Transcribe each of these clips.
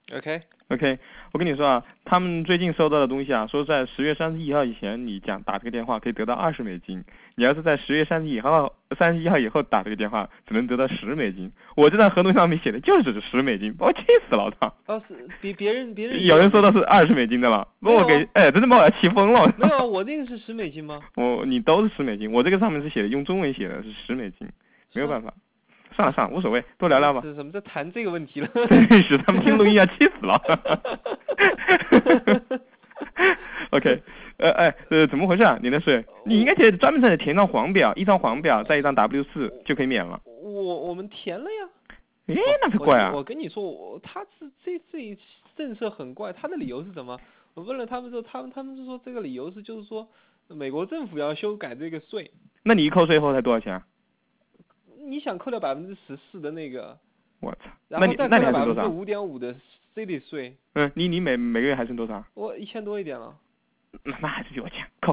OK，我跟你说啊，他们最近收到的东西啊，说在10月31号以前你打这个电话可以得到$20，你要是在10月31号以后打这个电话，只能得到$10。我这张合同上面写的就是$10，把我气死了，我操！ 是别人有人说到是$20的了，把我给真的把我要气疯了。 没有，我那个是$10吗？ 你都是$10，我这个上面是写的用中文写的是$10，没有办法。算了，无所谓，多聊聊吧。 怎么在谈这个问题了？ 真是他们听录音要气死了。OK， 怎么回事啊？你那是你应该专门填一张黄表，一张黄表再一张 W4就可以免了。 我们填了呀。 那才怪啊！ 我跟你说，他这政策很怪，他的理由是什么？我问了他们之后，他们是说这个理由就是说，美国政府要修改这个税。 那你一扣税后才多少钱啊？ 你想扣掉14%的那个， 我操！ 然后再扣掉 5.5% 的 city 税。 你每个月还剩多少？ 我1000多一点了。 那还是比我强，靠，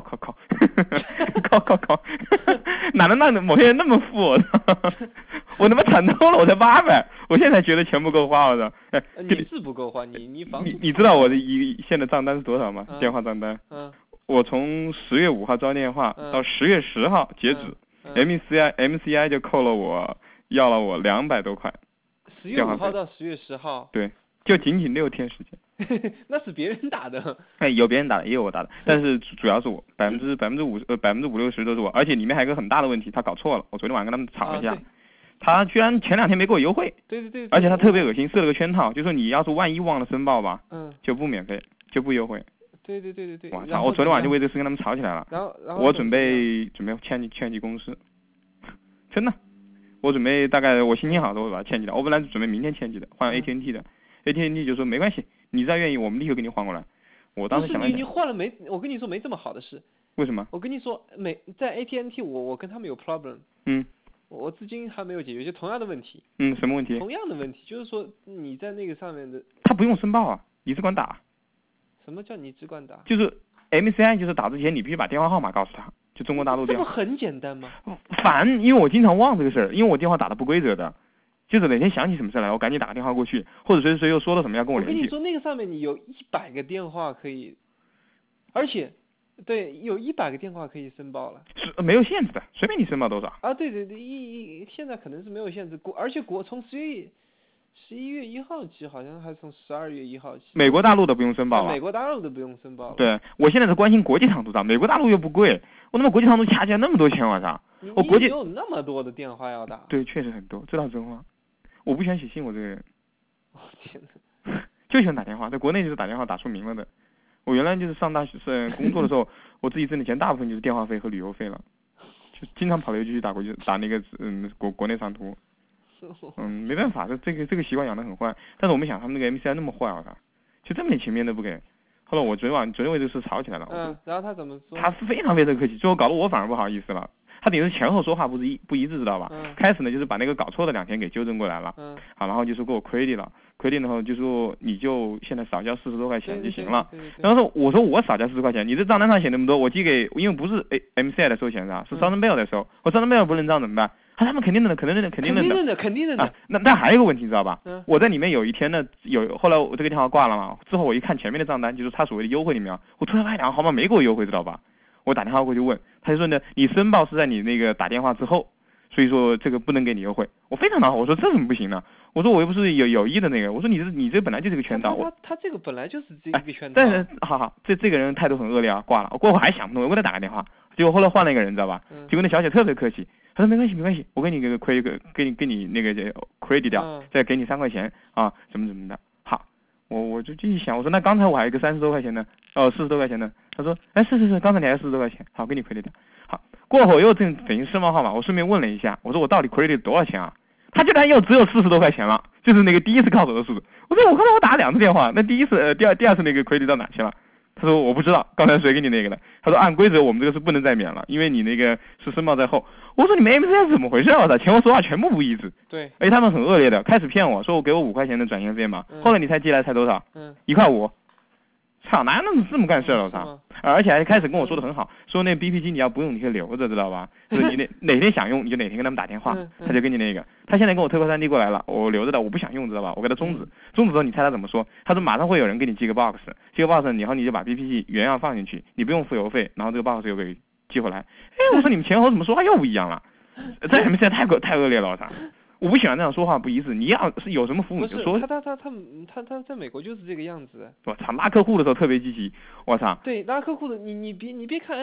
哪能让某些人那么富？我他妈惨透了，我才800，我现在觉得钱不够花，我操！ 你是不够花，你知道我的现在账单是多少吗？电话账单。我从10月5号招电话到10月10号截止。MCI 就扣了我，要了我200多块。 10月5号到10月10号。 对，就仅6天时间。那是别人打的。 有别人打的，也有我打的，但是主要是我50%-60%都是我，而且里面还有个很大的问题，他搞错了。我昨天晚上跟他们吵了一下，他居然前2天没给我优惠。 对。 而且他特别恶心，设了个圈套，就说你要是万一忘了申报吧，就不免费，就不优惠。 对。 我操！我昨天晚上就为这事跟他们吵起来了。 然后我准备迁级公司，真的，我准备大概我心情好的时候把它迁级的。我本来准备明天迁级的，换 AT&T 的，AT&T 就说没关系，你再愿意，我们立刻给你换过来。我当时想了你换了没？我跟你说没这么好的事。 为什么？ 我跟你说在 AT&T 我跟他们有 problem。我至今还没有解决，就同样的问题。 什么问题？ 同样的问题，就是说你在那个上面的。 他不用申报啊，你只管打。 什么叫你只管打？ 就是 MCI， 就是打之前你必须把电话号码告诉他，就中国大陆电话。 这不很简单吗？ 烦，因为我经常忘这个事儿，因为我电话打的不规则的，就是哪天想起什么事来，我赶紧打个电话过去，或者谁又说了什么要跟我联系。 我跟你说，那个上面你有100个电话可以，而且对，有100个电话可以申报了。 是没有限制的，随便你申报多少。 对，现在可能是没有限制，而且从11月1号起，好像还从12月1号起。 美国大陆的不用申报了。 美国大陆的不用申报了。 对，我现在是关心国际长途上，美国大陆又不贵，我他妈国际长途掐起来那么多钱，我操！我国际有那么多的电话要打。 对，确实很多，这倒真话。我不喜欢写信，我这个人。 天哪！ 就喜欢打电话，在国内就是打电话打出名了的。我原来就是上大学工作的时候，我自己挣的钱大部分就是电话费和旅游费了，就经常跑来去打那个国内长途。没办法，这个习惯养得很坏。但是我没想他们那个 MCI 那么坏，我操，就这么点钱面都不给。后来我昨天为这个事吵起来了。 然后他怎么说？ 他非常客气，最后搞得我反而不好意思了。他等于是前后说话不一致，知道吧？开始呢就是把那个搞错的2天给纠正过来了。好，然后就是给我credit了，credit的话就说你就现在少交40多块钱就行了。然后我说我少交40块钱，你这账单上写那么多，我寄给，因为不是MCI 在收钱是吧？是Southern Bell在收，我Southern Bell不认账怎么办？他们肯定认的。那还有一个问题知道吧？我在里面有一天呢，后来我这个电话挂了嘛，之后我一看前面的账单，就是他所谓的优惠里面，我突然发现2个号码没给我优惠，知道吧？我打电话过去问，他就说呢，你申报是在你那个打电话之后，所以说这个不能给你优惠。我非常恼火，我说这怎么不行呢？我说我又不是有意的那个，我说你这本来就是个圈套。 他这个本来就是这个圈套。 但是好，这个人态度很恶劣啊，挂了。过会还想不通，我给他打个电话，结果后来换了一个人，知道吧？结果那小姐特别客气，她说没关系，我给你个给你那个 credit 掉，再给你3块钱啊，怎么的。好，我就继续想，我说那刚才我还有一个30多块钱呢，40多块钱呢。他说是，刚才你还40多块钱，好，给你 credit 掉。好，过会又等于申报号码，我顺便问了一下，我说我到底 credit 多少钱啊？他居然又只有40多块钱了，就是那个第一次靠手的数字。我说我刚才我打了2次电话，那第一次第二次那个 credit 到哪去了？他说我不知道，刚才谁给你那个的？他说按规则我们这个是不能再免了，因为你那个是申报在后。我说你们 MCI 是怎么回事啊？我操，前后说话全部不一致。 对， 而且他们很恶劣的，开始骗我说我给我5块钱的转线费嘛，后来你猜寄来才多少？1块5。 操，哪有这么干事了，我操！而且还开始跟我说的很好，说那 BP 机你要不用你可以留着，知道吧？就是你哪天想用你就哪天跟他们打电话，他就给你那个。他现在跟我推过3D 过来了，我留着的，我不想用，知道吧？我给他终止之后，你猜他怎么说？他说马上会有人给你寄个 box， 寄个 box， 然后你就把 BP 机原样放进去，你不用付邮费，然后这个 box 又给寄回来。哎，我说你们前后怎么说话又不一样了？这你们现在太恶劣了，我操！我不喜欢这样说话不一致，你要是有什么服务你就说。 他在美国就是这个样子。 我操，拉客户的时候特别积极，我操。 对，拉客户的你别看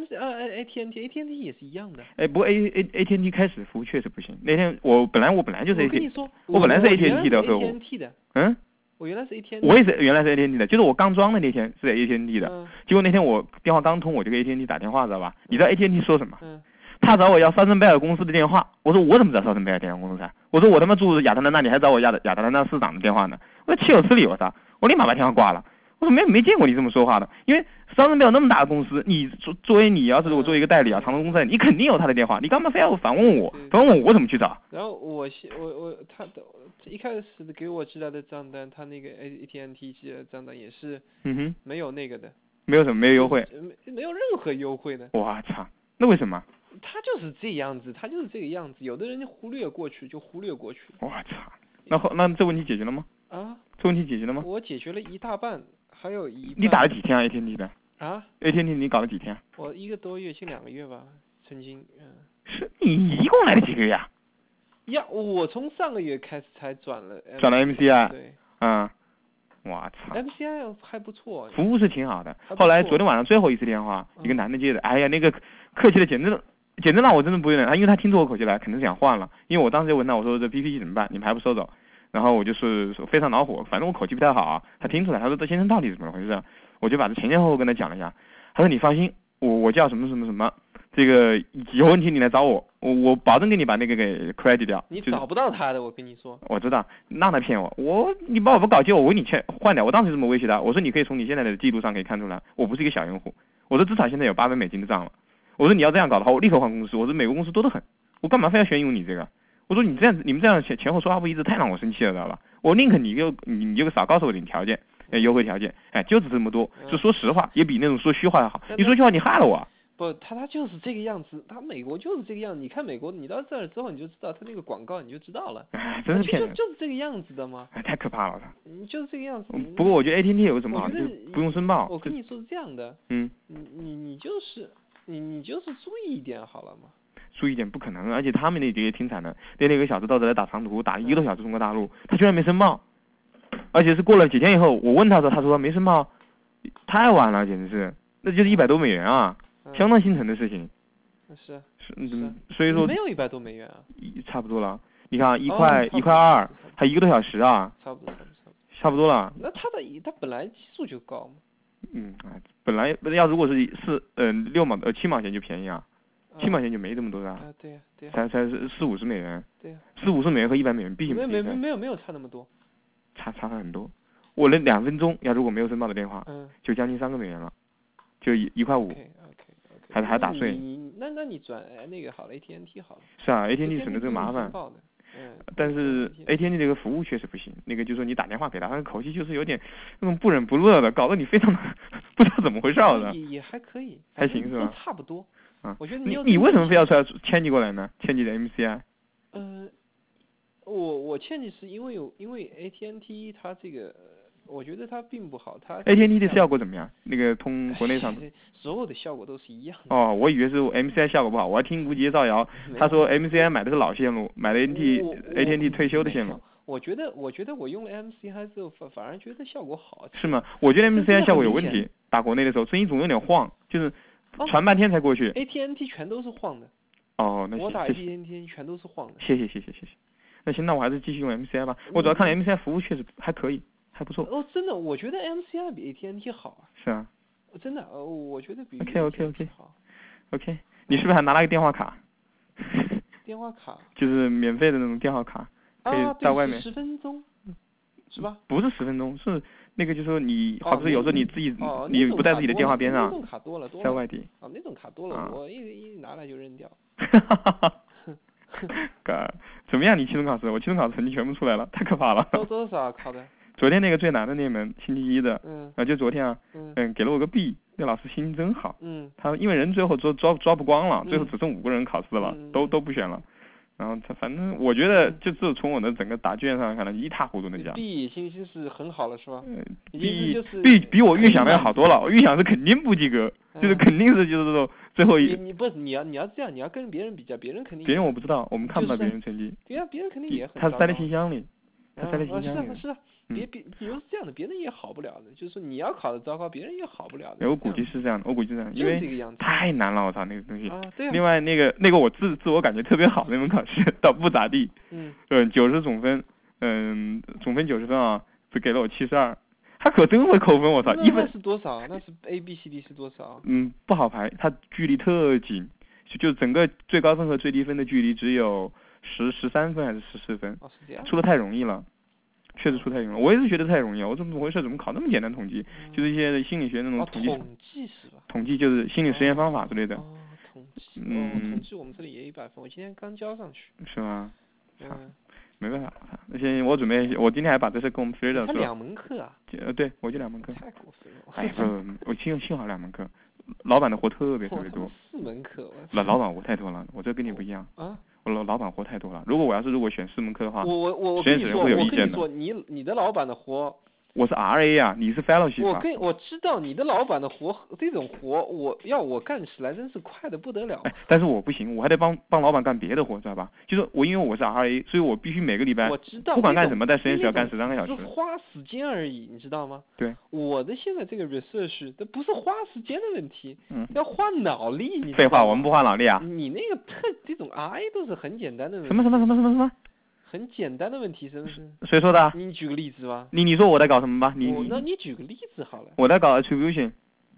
AT&T 也是一样的。 哎，不过 AT&T 开始服务确实不行。那天我本来就是 AT&T， 我跟你说， 我本来是 AT&T 的客户。 AT&T 的。 嗯。 我原来是 AT&T。 我也是原来是 AT&T 的，就是我刚装的那天是 AT&T 的。结果那天我电话刚通，我就给 AT&T 打电话，知道吧？你知道 AT&T 说什么？他找我要沙森贝尔公司的电话，我说我怎么知道沙森贝尔电话公司啊？我说我他妈住亚特兰大，你还找我亚特兰大市长的电话呢？我说岂有此理！我操！我立马把电话挂了。我说没见过你这么说话的，因为沙森贝尔那么大的公司，你作为你要是我作为一个代理啊，长隆公司，你肯定有他的电话，你干嘛非要反问我？反问我怎么去找？ 然后他的一开始给我寄来的账单，他那个 AT&T 寄来的账单也是没有那个的， 没有什么没有优惠， 没有任何优惠的。 我操！那为什么？ 他就是这样子，他就是这个样子。有的人就忽略过去。 我操！那这问题解决了吗？ 啊？ 这问题解决了吗？ 我解决了一大半，还有一半。 你打了几天啊 AT&T 的？ 啊 ？AT&T 你搞了几天？ 我1个多月，近2个月吧，曾经。 是你一共来了几个月啊？ 呀，我从上个月开始才转了 MCI。 对。 我操。 MCI 还不错。 服务是挺好的。后来昨天晚上最后一次电话，一个男的接的，哎呀，那个客气的简直让我真的不忍。因为他听出我口气来，肯定是想换了。因为我当时就问他，我说这 BP 机怎么办？你们还不收走？然后我就是说非常恼火，反正我口气不太好啊。他听出来，他说这先生到底怎么回事？我就把这前前后后跟他讲了一下。他说你放心，我叫什么什么什么，这个有问题你来找我，我保证给你把那个给 credit 掉。 你找不到他的，我跟你说。 我知道，让他骗我，你把我不搞定，我给你换掉。我当时这么威胁他，我说你可以从你现在的记录上可以看出来，我不是一个小用户。我说至少现在有$800的账了。我说你要这样搞的话，我立刻换公司。我说美国公司多得很，我干嘛非要选用你这个？我说你们这样前后说话不一致，太让我生气了，知道吧？我宁可你就少告诉我点条件，优惠条件，哎，就只这么多。就说实话，也比那种说虚话要好。你说虚话，你害了我。 不，他就是这个样子，他美国就是这个样子。你看美国，你到这儿之后你就知道他那个广告，你就知道了。 真是骗人。 就是这个样子的吗？ 太可怕了， 你就是这个样子。 不过我觉得 AT&T 有个什么好，就不用申报。 我跟你说是这样的。你就是注意一点好了嘛。 注意一点不可能，而且他们那也挺惨的，那1个小时到这来打长途，打1个多小时中国大陆，他居然没申报，而且是过了几天以后，我问他说，他说没申报，太晚了，简直是，那就是$100多啊，相当心疼的事情。 是， 所以说没有$100多啊， 差不多了。你看1块2，还1个多小时啊，差不多了。 那他本来基数就高嘛。 本来如果是7毛钱就便宜啊。7毛钱就没这么多的。 对呀。 才$40-50。 对呀。 $40-50和$100必须没有差那么多。 差很多。我那2分钟要如果没有申报的电话，就将近$3了，就1块5。还打税。 那你转那个好了 AT&T 好了。 是啊 AT&T 省得这个麻烦。但是 AT&T 这个服务确实不行，那个就是说你打电话给他，他口气就是有点那种不冷不热的，搞得你非常的不知道怎么回事的。 也还可以。 还行是吧？ 都差不多。我觉得你为什么非要迁移过来呢？迁移的 MCI。 我迁移是因为AT&T 它这个，我觉得它并不好。 AT&T 的效果怎么样？那个通国内上所有的效果都是一样的。 我以为是 MCI 效果不好，我还听吴杰造谣，他说 MCI 买的是老线路，买的 AT&T 退休的线路。 我觉得我用了 MCI 之后反而觉得效果好。 是吗？我觉得 MCI 效果有问题，打国内的时候声音总有点晃，就是传半天才过去。 AT&T 全都是晃的。 那我打 AT&T 全都是晃的。 谢谢。那行，那我还是继续用 MCI 吧。我主要看 MCI 服务确实还可以，还不错。 真的，我觉得 MCI 比 AT&T 好啊。 是啊。 真的，我觉得比 AT&T 好。OK， 你是不是还拿了个电话卡？ 电话卡。就是免费的那种电话卡，可以在外面。 10分钟，是吧？ 不是10分钟，是那个，就是说你，好比说有时候你自己，你不在自己的电话边上， 那种卡多了， 在外地。 那种卡多了，我一拿来就扔掉。 怎么样？你期中考试？我期中考试成绩全部出来了，太可怕了。 多少考的昨天那个最难的那门星期一的，就昨天啊，给了我个 B， 那老师心情真好，他因为人最后抓不光了，最后只剩5个人考试了，都不选了。然后他反正我觉得就是从我的整个答卷上看来一塌糊涂的讲。 B 信心是很好了是吧 ？B 比我预想的要好多了，我预想是肯定不及格，就是肯定是就是说最后一。 你要这样，你要跟别人比较，别人肯定。 别人我不知道，我们看不到别人成绩。 对啊，别人肯定也很。 他塞在信箱里，他塞在信箱里。 是啊，比如是这样的，别人也好不了的，就是说你要考的糟糕，别人也好不了的。 我估计是这样的，因为太难了，我操那个东西。 对啊。 另外那个我自我感觉特别好那门考试倒不咋地。90总分，总分90分啊，只给了我72，他可真会扣分，我操！1分是多少？那是 A、B、C、D 是多少？ 不好排，它距离特紧，就整个最高分和最低分的距离只有13分还是14分？ 是这样。 出的太容易了。确实出太容易了，我也是觉得太容易了。我怎么回事？怎么考那么简单统计？就是一些心理学那种统计。 统计是吧？ 统计就是心理实验方法之类的。 统计。统计我们这里也100分，我今天刚交上去。 是吗？没办法，而且我今天还把这事跟我们 Frida 说。 他2门课啊？ 对，我就2门课。 太过分了。 我幸好2门课，老板的活特别多。 4门课。 老板活太多了，我这跟你不一样。我老板活太多了。如果选4门课的话，实验室人会有意见的。 我跟你说，你的老板的活。 我是 RA 啊，你是 fellowship 啊。 我知道你的老板的活，这种活我干起来真是快的不得了。 但是我不行，我还得帮老板干别的活，知道吧？就是因为我是 RA， 所以我必须每个礼拜， 我知道， 不管干什么，在实验室要干13个小时。 是花时间而已，你知道吗？ 对。 我的现在这个 research， 这不是花时间的问题，要花脑力。你废话，我们不花脑力啊。 你那个这种 RA 都是很简单的问题。 什么？ 很简单的问题，是不是？ 谁说的？ 你举个例子吧。 你说我在搞什么吧？ 那你举个例子好了。 我在搞 attribution。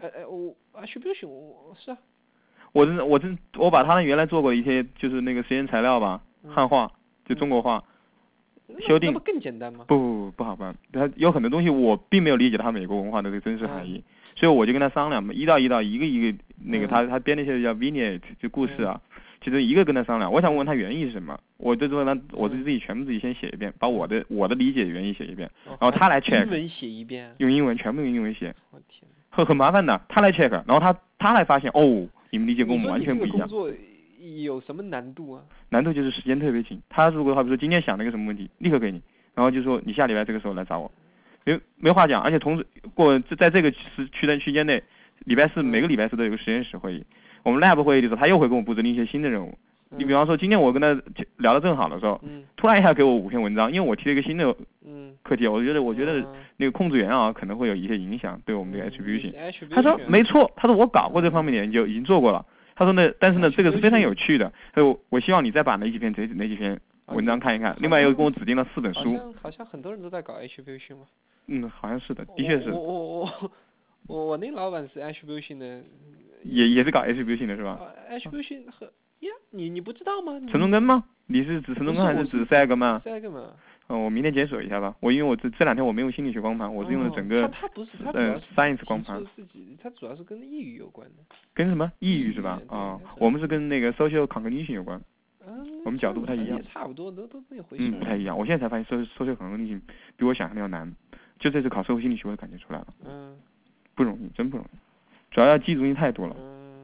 attribution 是啊。 我把他原来做过的一些就是那个实验材料吧，汉化就中国化，修订。 那不更简单吗？ 不好办，他有很多东西我并没有理解他美国文化的这个真实含义，所以我就跟他商量嘛，一到一个那个他编那些叫 vignette 就故事啊。其实一个跟他商量，我想问他原意是什么，我就说我自己全部先写一遍，把我的理解原意写一遍，然后他来 check。 英文写一遍。 用英文，全部用英文写。 我天。 很麻烦的，他来 check， 然后他来发现你们理解跟我们完全不一样。 工作有什么难度啊？ 难度就是时间特别紧，他如果好比说今天想了一个什么问题，立刻给你，然后就说你下礼拜这个时候来找我，没话讲，而且同时在这个区间内，每个礼拜四都有个实验室会议。我们 lab 会议的时候，他又会给我布置一些新的任务。你比方说，今天我跟他聊得正好的时候，突然一下给我5篇文章，因为我提了一个新的课题，我觉得那个控制员啊可能会有一些影响对我们的 attribution。他说没错，他说我搞过这方面的研究，已经做过了。他说但是呢，这个是非常有趣的。所以我希望你再把哪几篇文章看一看。另外又跟我指定了4本书。 好像很多人都在搞 attribution 嘛。 好像是的，的确是。 我那老板是 attribution 的。 也是搞 attribution 的是吧 ？attribution 和你不知道吗？ 陈忠根吗？你是指陈忠根还是指 SAG 吗 ？SAG 嘛。 我明天检索一下吧。因为我这2天我没用心理学光盘，我是用的整个他不是他主要是 science 光盘。 他主要是跟抑郁有关的。 跟什么抑郁是吧？我们是跟那个 social cognition 有关。我们角度不太一样。 也差不多，都那回事。 不太一样。我现在才发现 social cognition 比我想象的要难。就这次考社会心理学我感觉出来了。不容易，真不容易。主要记东西太多了。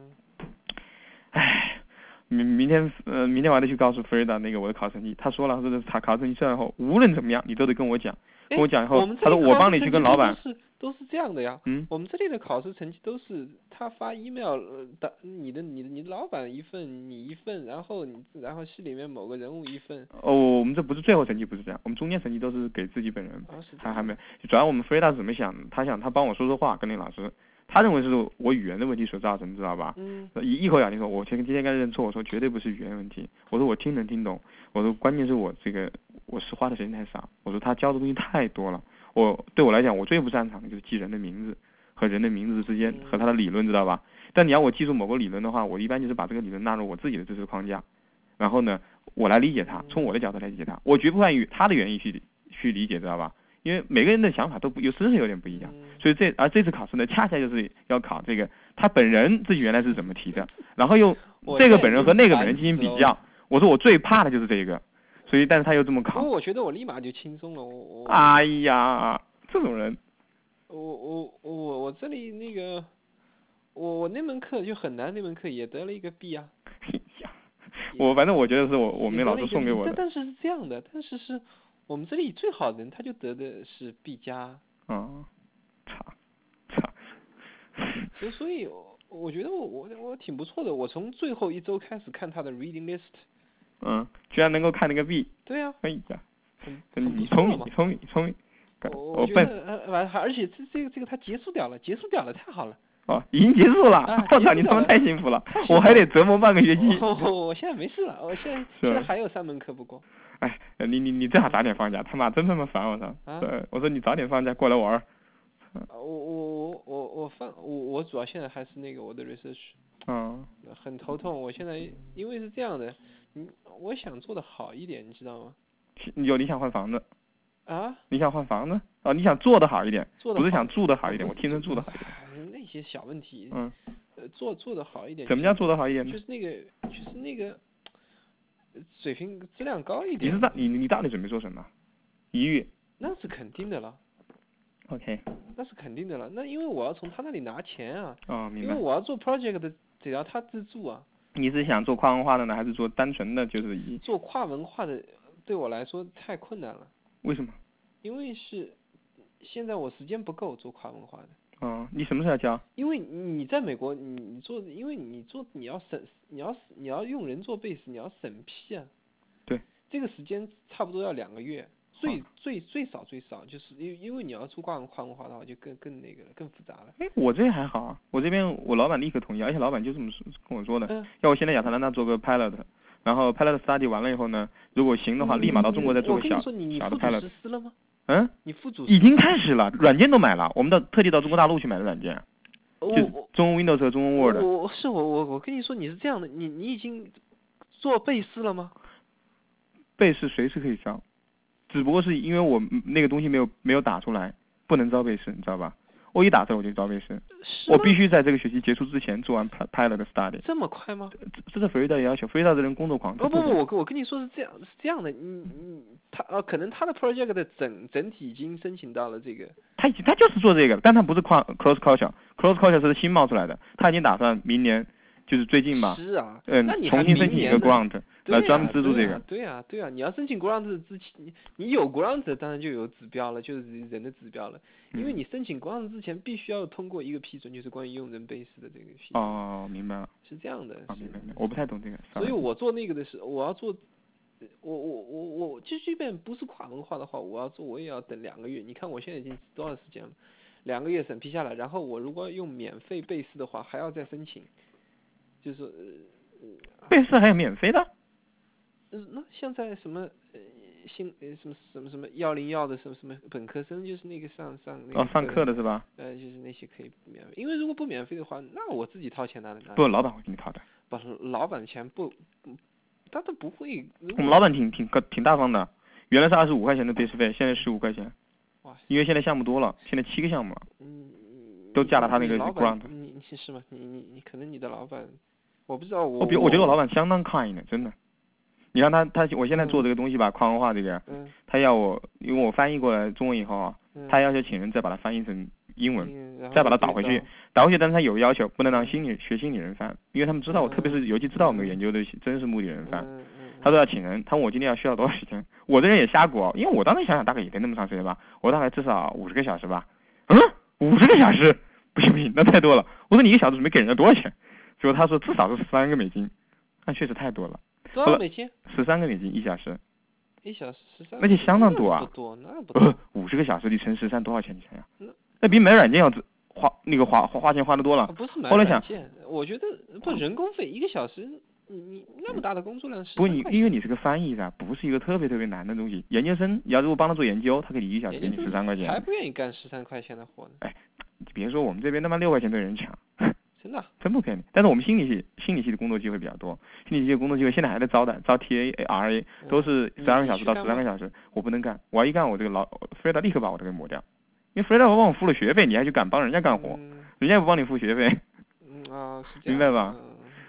明天我还得去告诉 Frida 那个我的考成绩。他说了，他考成绩出来后，无论怎么样你都得跟我讲。跟我讲以后，他说我帮你去跟老板。 都是这样的呀。我们这里的考试成绩都是他发 email 你的老板1份，你1份，然后系里面某个人物1份。 我们这不是最后成绩不是这样，我们中间成绩都是给自己本人。他还没，主要我们 Frida 是怎么想的？他想他帮我说话跟那个老师。他认为是我语言的问题所造成，知道吧？一口咬定说，我今天该认错，我说绝对不是语言问题，我说我能听懂，我说关键是我是花的时间太少，我说他教的东西太多了，对我来讲，我最不擅长的就是记人的名字和人的名字之间和他的理论，知道吧？但你要我记住某个理论的话，我一般就是把这个理论纳入我自己的知识框架，然后呢，我来理解它，从我的角度来理解它，我绝不按他的原意去理解，知道吧？因为每个人的想法都真是有点不一样，所以这次考试呢，恰恰就是要考这个他本人自己原来是怎么提的，然后用这个本人和那个本人进行比较。我说我最怕的就是这个，所以但是他又这么考。 不过我觉得我立马就轻松了， 哎呀， 这种人。 我这里那个，我那门课就很难，那门课也得了一个 B 啊。 反正我觉得是我们老师送给我的。 但是是这样的，但是是我们这里最好的人，他就得的是 B 加。 差。 所以我觉得我挺不错的，我从最后一周开始看他的 reading list。 居然能够看那个 B。 对呀。 哎呀， 你聪明。 我觉得而且这个他结束掉了，太好了。 已经结束了。我操，你他妈太幸福了，我还得折磨半个学期。 我现在没事了，我现在还有3门课不过。 哎，你最好早点放假，他妈真他妈烦我操。我说你早点放假过来玩。 我主要现在还是那个我的 research。很头痛，我现在因为是这样的，我想做的好一点，你知道吗？ 你想换房子？你想换房子？你想做的好一点，不是想住的好一点，我听成住的好一点。 那些小问题。做的好一点。 怎么叫做的好一点呢？ 就是那个水平质量高一点。 你到底准备做什么？1月？ 那是肯定的了。 OK。 那是肯定的了，那因为我要从他那里拿钱啊。 明白。 因为我要做 project 的，得要他资助啊。 你是想做跨文化的呢，还是做单纯的就是做跨文化的对我来说太困难了。 为什么？因为是现在我时间不够做跨文化的。 你什么时候要交？ 因为你在美国，因为你要用人做base，你要审批啊。 对。 这个时间差不多要2个月，最少就是因为你要出跨文化的话，就更那个了，更复杂了。 我这还好啊，我这边我老板立刻同意，而且老板就这么跟我说的，要我现在亚特兰大做个 pilot， 然后 pilot study 完了以后呢，如果行的话，立马到中国再做个小的 pilot。 你副主实施了吗？你副主已经开始了，软件都买了，我们特地到中国大陆去买的软件，就中文 Windows 和中文 Word。 我跟你说，你是这样的，你已经做贝斯了吗？ 贝斯随时可以招，只不过是因为我那个东西没有打出来，不能招贝斯，你知道吧？我一打出来我就招贝斯，我必须在这个学期结束之前做完 pilot 的 study。这么快吗？ 这是弗瑞德要求，弗瑞德的人工作狂。 我跟你说是这样的，他可能他的 project 的整体已经申请到了这个。 他就是做这个，但他不是cross culture 是新冒出来的，他已经打算明年就是最近吧。 是啊。 重新申请一个 grant 来专门资助这个。 对啊，你要申请 grant 之前，你有 grant 当然就有指标了，就是人的指标了。因为你申请 grant 之前必须要通过一个批准，就是关于用人base的这个批准。明白了。是这样的。 明白。我不太懂这个。 所以我做那个的时候，我要做。我就即便不是跨文化的话，我也要等2个月。你看我现在已经多少时间了？2个月审批下来，然后我如果用免费贝斯的话，还要再申请，就是贝斯还有免费的？ 那像在什么什么101的什么本科生，就是那个上那个上课的是吧？ 就是那些可以免费，因为如果不免费的话，那我自己掏钱拿的。 不，老板会给你掏的。 不，老板的钱不。他都不会。 我们老板挺大方的，原来是25块钱的 base 费，现在15块钱。哇！因为现在项目多了，现在7个项目了。都加了他那个 grant。 你是吗？你可能你的老板，我不知道我觉得我老板相当 kind 的，真的。你看他我现在做这个东西吧，跨文化这个，他要我，因为我翻译过来中文以后啊，他要求请人再把它翻译成英文，再把它导回去，但是他有要求，不能让学心理人翻，因为他们知道我，特别是尤其知道我们研究的真实目的人翻，他说要请人，他问我今天要需要多少时间，我这人也瞎估，因为我当时想想大概也得那么长时间吧，我大概至少50个小时吧，50个小时，不行，那太多了，我说你1个小时准备给人家多少钱？结果他说至少是13个美金，那确实太多了。 多少美金 ？13个美金1小时。 1小时13。 那就相当多啊。 不多，那不多。 50个小时你乘13多少钱？你想想。那比买软件要花钱花得多了。 不是买软件，我觉得不人工费1个小时，你那么大的工作量是。 不，因为你是个翻译噻，不是一个特别难的东西。研究生，你要如果帮他做研究，他给你1小时给你13块钱。 还不愿意干13块钱的活呢。 哎，别说我们这边他妈6块钱被人抢。 真的？ 真不便宜。但是我们心理系的工作机会比较多，心理系的工作机会现在还在招TA、RA， 都是12个小时到13个小时，我不能干，我要一干我这个弗雷达立刻把我这个抹掉，因为弗雷达帮我付了学费，你还去敢帮人家干活，人家也不帮你付学费。 是这样。 明白吧？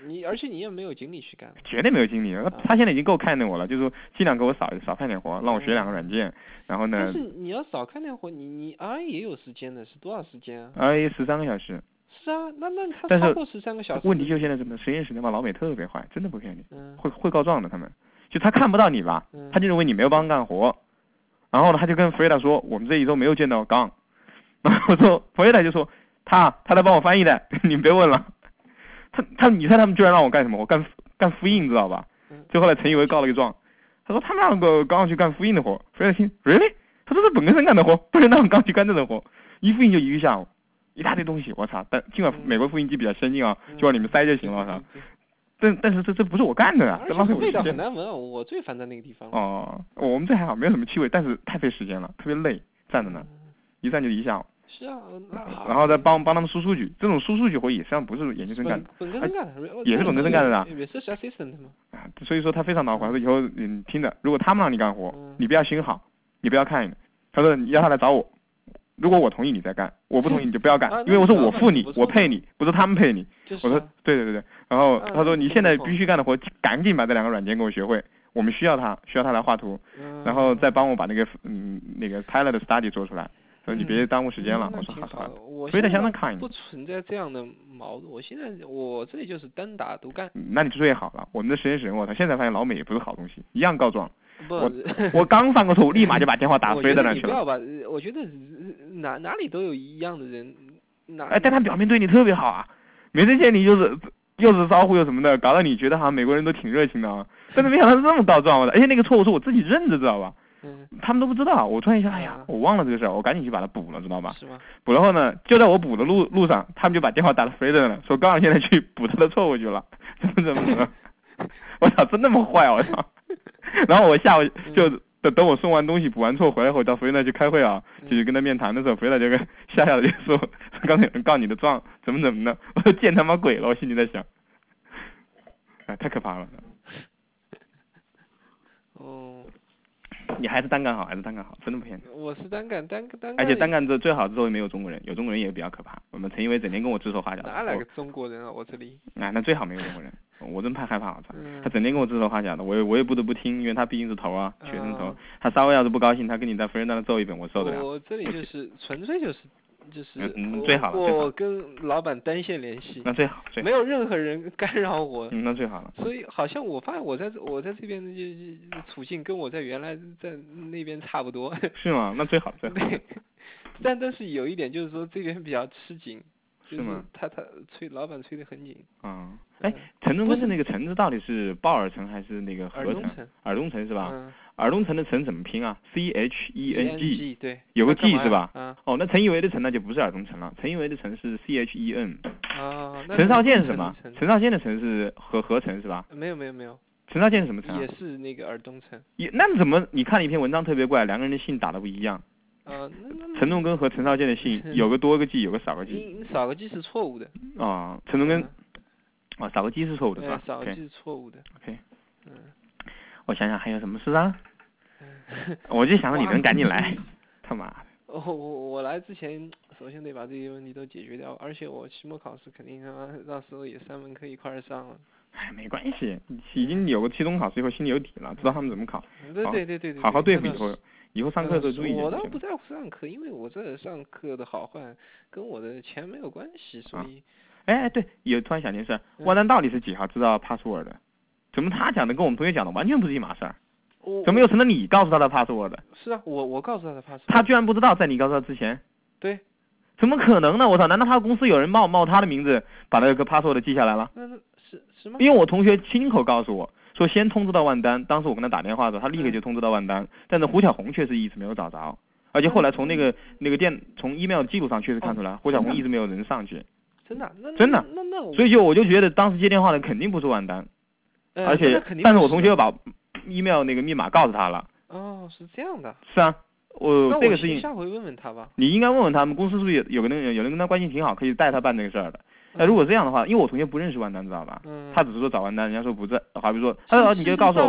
而且你也没有精力去干。 绝对没有精力，他现在已经够看着我了，就是说尽量给我少看点活，让我学2个软件，然后呢。 但是你要少看点活，你 RA 也有时间的，是多少时间啊 ？RA 13个小时。 是啊，那他超过13个小时。 问题就现在什么？实验室那帮老美特别坏，真的不骗你，会告状的他们。就他看不到你吧，他就认为你没有帮干活，然后呢，他就跟弗雷达说，我们这一周没有见到杠。然后说弗雷达就说他在帮我翻译的，你别问了。你猜他们居然让我干什么？我干复印，知道吧？就后来陈以为告了个状，他说他们让我刚去干复印的活。弗雷达听 ，really？ 他说是本科生干的活，不能让我刚去干这种活。一复印就1个下午，一大堆东西，我操！但尽管美国复印机比较先进啊，就往里面塞就行了，我操。但是这不是我干的啊，这浪费我时间。 味道很难闻，我最烦在那个地方。 哦，我们这还好，没有什么气味，但是太费时间了，特别累，站着呢，一站就1下午。 是啊， 然后再帮他们输数据，这种输数据活也实际上不是研究生干的， 本科生干的， 也是本科生干的啊。 research assistant 嘛。 所以说他非常恼火，他说以后你听着，如果他们让你干活，你不要心好，你不要看，他说你让他来找我，如果我同意你再干，我不同意你就不要干，因为我说我付你，我配你，不是他们配你。我说对，然后他说你现在必须干的活，赶紧把这2个软件给我学会，我们需要他来画图，然后再帮我把那个pilot 的 study 做出来。你别耽误时间了，我说好的。 我现在不存在这样的矛盾，我这里就是单打独干。 那你最好了，我们的实验室，我操，现在发现老美也不是好东西，一样告状。 不， 我刚犯过错误，立马就把电话打飞到那去了。 你不要把，我觉得哪里都有一样的人。 但他表面对你特别好啊，每次见你又是招呼又什么的，搞得你觉得好像美国人都挺热情的啊。但是没想到是这么告状的，而且那个错误是我自己认的，知道吧？他们都不知道，我突然一下，哎呀，我忘了这个事儿，我赶紧去把它补了，知道吧？ 是吗？ 补了后呢，就在我补的路上，他们就把电话打到菲德了，说刚好现在去补他的错误去了，怎么？我操，真那么坏啊！我操！然后我下午就等我送完东西补完错回来后，到菲德去开会啊，去跟他面谈的时候，菲德就跟笑的就说，刚才有人告你的状，怎么的？我说见他妈鬼了，我心里在想，哎，太可怕了。 哦。 你还是单干好，真的不骗你。 我是单干， 而且单干最好周围没有中国人，有中国人也比较可怕。我们陈一伟整天跟我指手画脚的。 哪来个中国人啊？我这里。 那最好没有中国人，我真太害怕了。他整天跟我指手画脚的，我也不得不听，因为他毕竟是头啊，学生头。他稍微要是不高兴，他跟你在夫人那儿揍一本，我受得了。 我这里就是纯粹就是最好了。 我跟老板单线联系。 那最好。 没有任何人干扰我。 那最好了。 所以好像我发现我在这边的处境跟我在原来在那边差不多。 是吗？那最好。对。 但是有一点就是说这边比较吃紧。 是吗？ 他老板催得很紧。 城中村的那个城字到底是鲍尔城还是那个合城？尔东城是吧？尔东城的城怎么拼啊 ？CHENG。 对。 有个 G 是吧？ 哦， 那陈以为的城那就不是尔东城了，陈以为的城是 CHEN。 那陈少健是什么？陈少健的城是合城是吧？ 没有。 陈少健是什么城？ 也是那个尔东城。 那怎么你看了一篇文章特别怪，2个人的姓打的不一样？陈仲根和陈少健的姓有个多个 G， 有个少个 G。 少个 G 是错误的。 陈仲根。少个 G 是错误的是吧？ 少个 G 是错误的。 OK。我想想还有什么事啊？我就想着你能赶紧来，他妈的。 我来之前，首先得把这些问题都解决掉，而且我期末考试肯定到时候也3门课一块上了。 哎，没关系，已经有个期中考试以后心里有底了，知道他们怎么考。 对。 好好对付以后上课的时候注意。 我倒不在乎上课，因为我这上课的好坏跟我的钱没有关系，所以。 对，突然想件事，万丹到底是几号知道 password 的？怎么他讲的跟我们同学讲的完全不是一码事儿？怎么又成了你告诉他的 password 的？ 是啊，我告诉他的 password。 他居然不知道，在你告诉他之前。 对。 怎么可能呢？我操！难道他公司有人冒他的名字把那个 password 记下来了？ 是吗？ 因为我同学亲口告诉我说，先通知到万丹。当时我跟他打电话的时候，他立刻就通知到万丹。但是胡小红确实一直没有找着，而且后来从那个从 email 记录上确实看出来，胡小红一直没有人上去。真的，所以我就觉得当时接电话的肯定不是万丹，而且但是我同学又把 email 那个密码告诉他了。 是这样的。 是啊，这个事情下回问问他吧。 你应该问问他们公司是不是有人跟他关系挺好，可以带他办这个事儿的。如果这样的话，因为我同学不认识万丹，知道吧？他只是说找万丹，人家说不在，好比说，你就告诉我吧。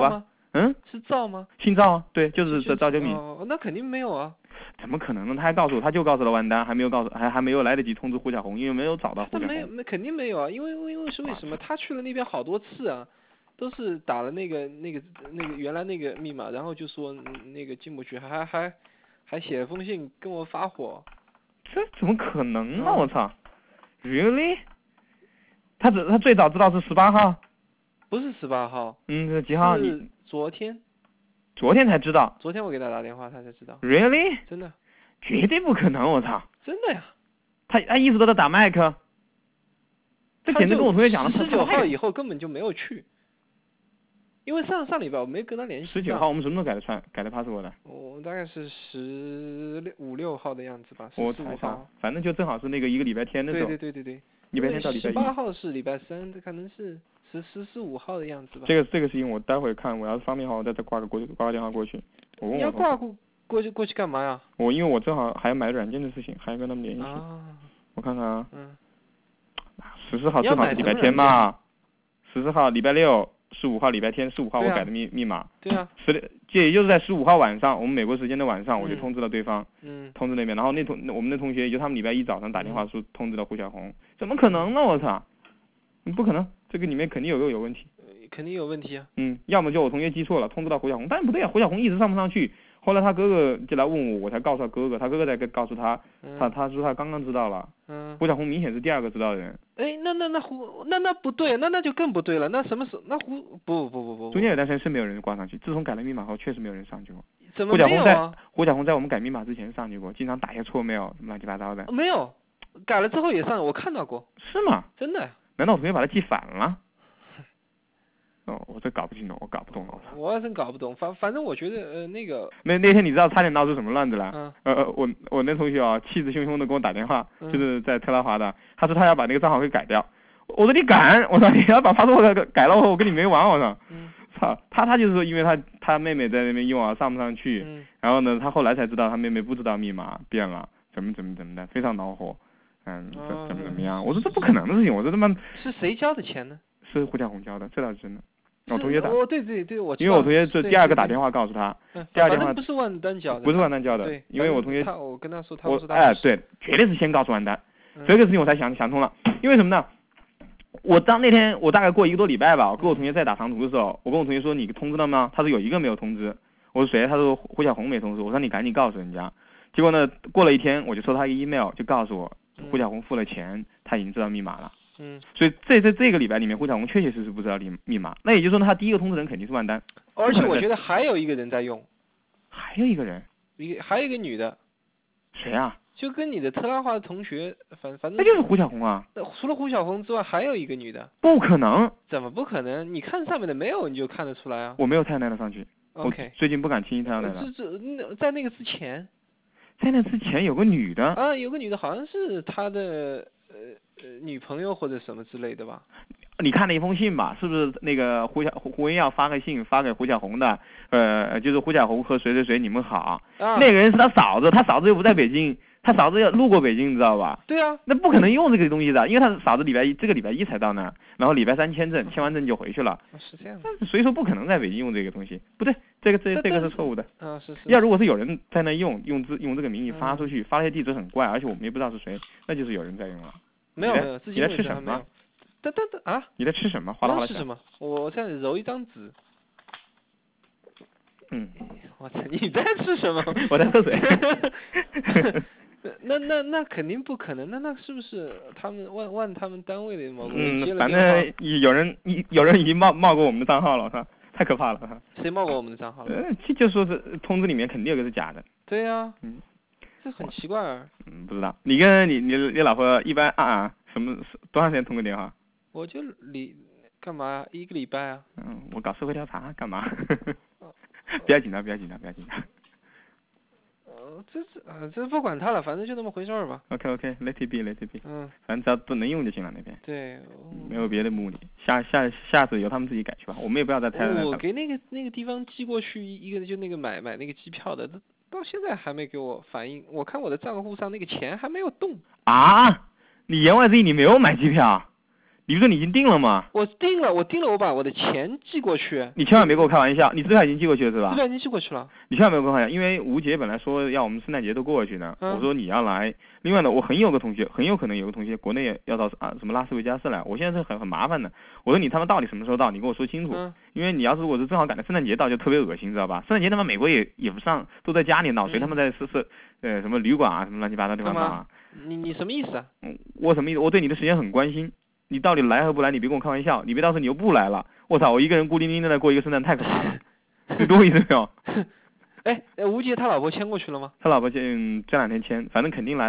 嗯， 是赵吗？ 姓赵啊，对，就是赵九敏。 哦，那肯定没有啊。 怎么可能呢？他还告诉我，他就告诉了万丹，还没有来得及通知胡小红，因为没有找到胡小红。 那肯定没有啊，因为是为什么？他去了那边好多次啊，都是打了那个原来那个密码，然后就说那个进不去，还写了封信跟我发火。 这怎么可能呢？我操 ，Really？ 他最早知道是18号。 不是18号。 是几号？ 是昨天。 昨天才知道。 昨天我给他打电话，他才知道。 Really？ 真的。 绝对不可能！我操。 真的呀。 他一直都在打麦克。这简直跟我同学讲了。 19号以后根本就没有去。因为上礼拜我没跟他联系。 19号我们什么时候改的 password 的？ 我大概是15、16号的样子吧。 我猜想，反正就正好是那个一个礼拜天的时候。 对。 礼拜天到礼拜一。 18号是礼拜3，这可能是14、15号的样子吧。 这个事情我待会看，我要是方便的话，我再挂个电话过去。 你要挂过去干嘛呀？ 因为我正好还要买软件的事情，还要跟他们联系。我看看啊。14号正好是礼拜天嘛。14号礼拜6。15号礼拜天，15号我改的密码。 对啊。 也就是在15号晚上，我们美国时间的晚上，我就通知了对方。通知那边，然后我们的同学，也就他们礼拜1早上打电话说通知了胡小红，怎么可能呢？我操！不可能，这个里面肯定有问题。 肯定有问题啊。 要么就我同学记错了，通知到胡小红，但不对啊，胡小红一直上不上去。后来他哥哥就来问我，我才告诉他哥哥，他哥哥才告诉他，他说他刚刚知道了。胡小红明显是第2个知道的人。 那不对，那就更不对了。那什么时候？那不。 中间有段时间是没有人挂上去，自从改了密码后，确实没有人上去过。 怎么没有啊？ 胡小红在我们改密码之前上去过，经常打些错mail，什么乱七八糟的。 没有，改了之后也上，我看到过。 是吗？ 真的。 难道我同学把它记反了？我这搞不清楚，我搞不懂了。 我也真搞不懂，反正我觉得那个。 那天你知道差点闹出什么乱子来？我那同学啊，气势汹汹的给我打电话，就是在特拉华的，他说他要把那个账号给改掉。我说你敢？我说你要把password改了，我跟你没完，我操！操，他就是说，因为他妹妹在那边用啊，上不上去。然后呢，他后来才知道他妹妹不知道密码变了，怎么的，非常恼火。怎么样？我说这不可能的事情，我说他妈。 是谁交的钱呢？ 是胡小红交的，这倒是真的。我同学打。 对，我知道。 因为我同学这第2个打电话告诉他，第2个电话不是万丹交的。 不是万丹交的，因为我同学。 我跟他说，他不是他。 对，绝对是先告诉万丹。这个事情我才想通了，因为什么呢？那天我大概过1个多礼拜吧，我跟我同学在打长途的时候，我跟我同学说你通知了吗？他说有1个没有通知。我说谁？他说胡小红没通知。我说你赶紧告诉人家。结果呢，过了1天，我就收他一个 email， 就告诉我胡小红付了钱，他已经知道密码了。所以在这个礼拜里面，胡小红确实不知道密码。那也就是说，他第1个通知人肯定是万丹。 而且我觉得还有一个人在用。 还有一个人？ 还有一个女的。 谁啊？ 就跟你的特拉华的同学，反正。 那就是胡小红啊。 除了胡小红之外，还有一个女的。 不可能。 怎么不可能？你看上面的没有，你就看得出来啊。 我没有太耐了上去。 OK。 最近不敢轻易太耐了。 在那个之前。 在那之前有个女的。 有个女的，好像是他的女朋友或者什么之类的吧。 你看了一封信吧？是不是那个胡文耀发个信发给胡小红的？就是胡小红和谁你们好。那个人是他嫂子，他嫂子又不在北京，他嫂子要路过北京，你知道吧？ 对啊。 那不可能用这个东西的，因为他嫂子这个礼拜1才到那，然后礼拜3签证，签完证就回去了。 是这样。 所以说不可能在北京用这个东西，不对，这个是错误的。 是。 要如果是有人在那用这个名义发出去，发那些地址很怪，而且我们也不知道是谁，那就是有人在用了。 没有，自己你在吃什么？你在吃什么？哗啦哗啦吃什么？我在揉一张纸。我操！你在吃什么？ 我在喝水。 那肯定不可能。那是不是他们万他们单位的某个人接了反正有人已经冒过我们的账号了，是太可怕了。 谁冒过我们的账号了？ 就说是通知里面肯定有个是假的。 对呀。这很奇怪啊。 不知道。你跟你老婆一般什么多长时间通个电话？ 我就干嘛呀？1个礼拜啊。 我搞社会调查干嘛？不要紧张。 这不管他了，反正就那么回事吧。 OK，let it be。反正只要都能用就行了那边。 对。 没有别的目的，下次由他们自己改去吧，我们也不要再太。 我给那个地方寄过去一个，就那个买那个机票的，到现在还没给我反应。我看我的账户上那个钱还没有动。 你言外之意你没有买机票？ 你不是你已经定了吗？ 我定了，我把我的钱寄过去。 你千万别跟我开玩笑，你资料已经寄过去了是吧？ 资料已经寄过去了。 你千万别跟我开玩笑，因为吴杰本来说要我们圣诞节都过去呢，我说你要来。另外呢，我很有可能有个同学国内要到什么拉斯维加斯来，我现在是很麻烦的。我说你他妈到底什么时候到？你跟我说清楚。因为你要是如果是正好赶到圣诞节到，就特别恶心，知道吧？圣诞节他妈美国也不上，都在家里闹，谁他妈在什么旅馆啊什么乱七八糟地方闹啊？ 你什么意思啊？ 我什么意思？我对你的时间很关心。你到底来和不来？你别跟我开玩笑，你别到时候你又不来了。我操，我一个人孤零零的来过一个圣诞太可怕了，你懂我意思没有？ 吴杰他老婆迁过去了吗？ 他老婆这2天迁，反正肯定来。